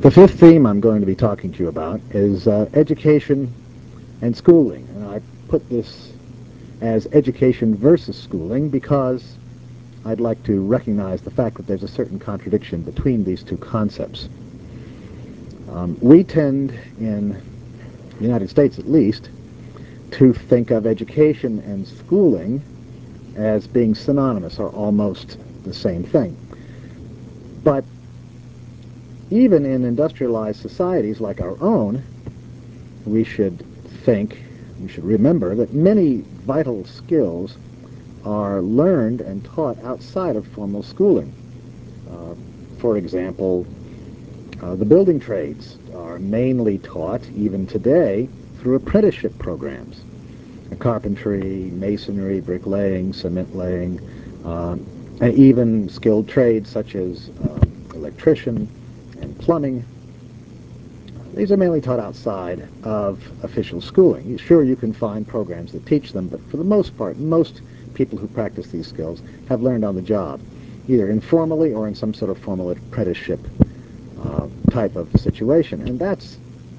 The fifth theme I'm going to be talking to you about is education and schooling. And I put this as education versus schooling because I'd like to recognize the fact that there's a certain contradiction between these two concepts. We tend, in the United States at least, to think of education and schooling as being synonymous or almost the same thing. But even in industrialized societies like our own, we should remember that many vital skills are learned and taught outside of formal schooling. For example, the building trades are mainly taught, even today, through apprenticeship programs. Carpentry, masonry, bricklaying, cement laying, and even skilled trades such as electrician and plumbing. These are mainly taught outside of official schooling. Sure, you can find programs that teach them, but for the most part, most people who practice these skills have learned on the job, either informally or in some sort of formal apprenticeship type of situation. And that's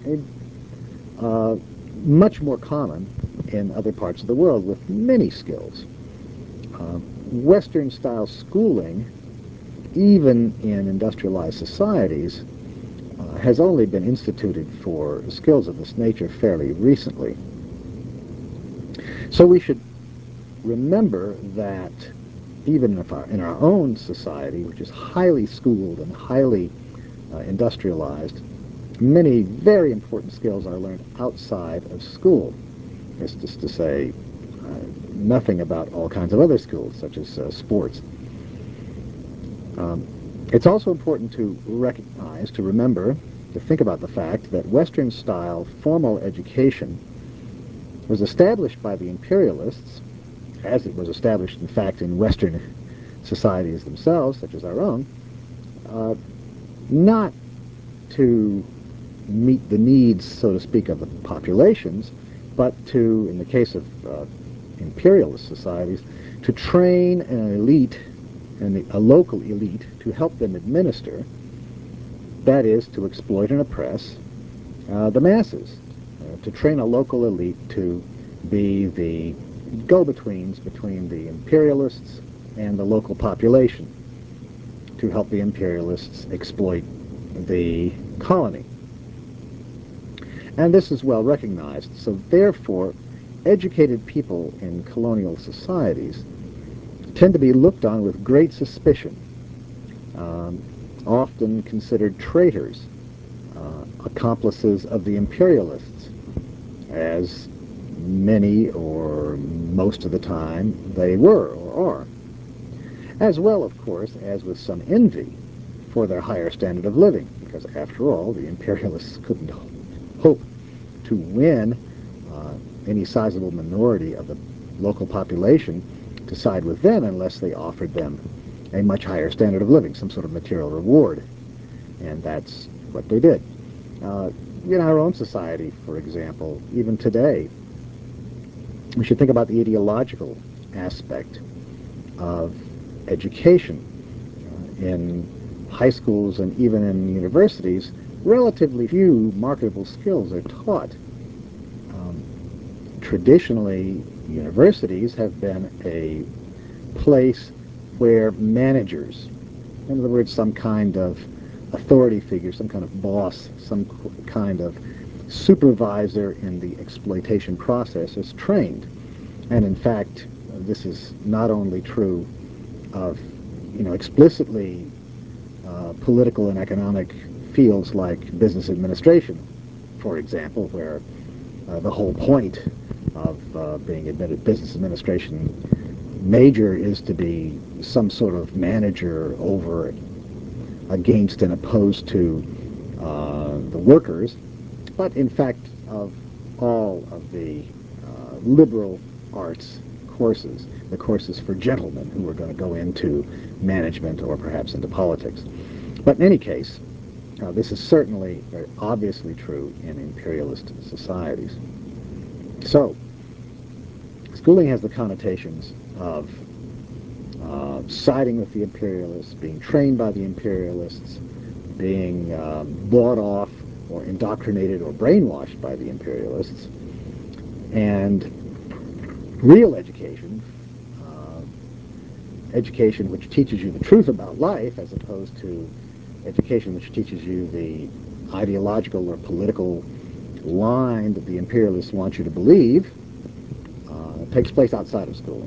much more common in other parts of the world with many skills. Western-style schooling, even in industrialized societies, has only been instituted for skills of this nature fairly recently. So we should remember that even in our own society, which is highly schooled and highly industrialized, many very important skills are learned outside of school. It's just to say nothing about all kinds of other skills, such as sports. It's also important to recognize, to remember, to think about the fact that Western-style formal education was established by the imperialists, as it was established, in fact, in Western societies themselves, such as our own, not to meet the needs, so to speak, of the populations, but to, in the case of imperialist societies, to train an elite, a local elite, to help them administer, that is, to exploit and oppress the masses, to train a local elite to be the go-betweens between the imperialists and the local population, to help the imperialists exploit the colony. And this is well recognized. So therefore, educated people in colonial societies tend to be looked on with great suspicion, often considered traitors, accomplices of the imperialists, as many or most of the time they were or are, as well, of course, as with some envy for their higher standard of living, because after all, the imperialists couldn't hope to win any sizable minority of the local population to side with them unless they offered them a much higher standard of living, some sort of material reward. And that's what they did. In our own society, for example, even today, we should think about the ideological aspect of education. In high schools and even in universities, relatively few marketable skills are taught. Traditionally, universities have been a place where managers, in other words, some kind of authority figure, some kind of boss, some kind of supervisor in the exploitation process is trained. And in fact, this is not only true of, explicitly political and economic fields like business administration, for example, where the whole point of being admitted business administration major is to be some sort of manager over, against, and opposed to the workers, but in fact of all of the liberal arts courses, the courses for gentlemen who are going to go into management or perhaps into politics. But in any case, this is certainly very obviously true in imperialist societies. So, schooling has the connotations of siding with the imperialists, being trained by the imperialists, being bought off or indoctrinated or brainwashed by the imperialists. And real education, education which teaches you the truth about life as opposed to education which teaches you the ideological or political line that the imperialists want you to believe, takes place outside of schooling.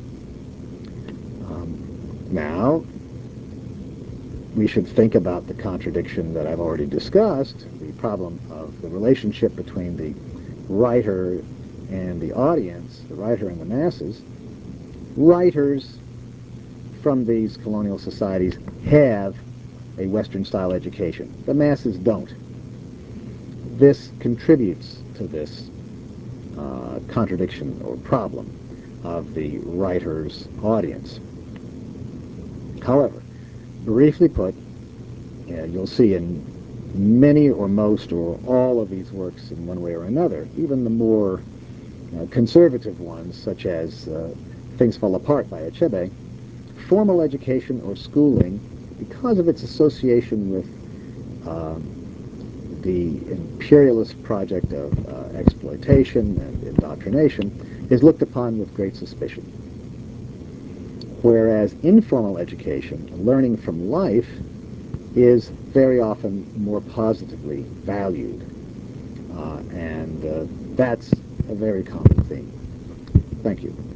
Now, we should think about the contradiction that I've already discussed, the problem of the relationship between the writer and the audience, the writer and the masses. Writers from these colonial societies have a Western-style education. The masses don't. This contributes to this contradiction or problem of the writer's audience. However, briefly put, you'll see in many or most or all of these works in one way or another, even the more conservative ones, such as Things Fall Apart by Achebe, formal education or schooling, because of its association with the imperialist project of exploitation and indoctrination, is looked upon with great suspicion. Whereas informal education, learning from life, is very often more positively valued. And that's a very common theme. Thank you.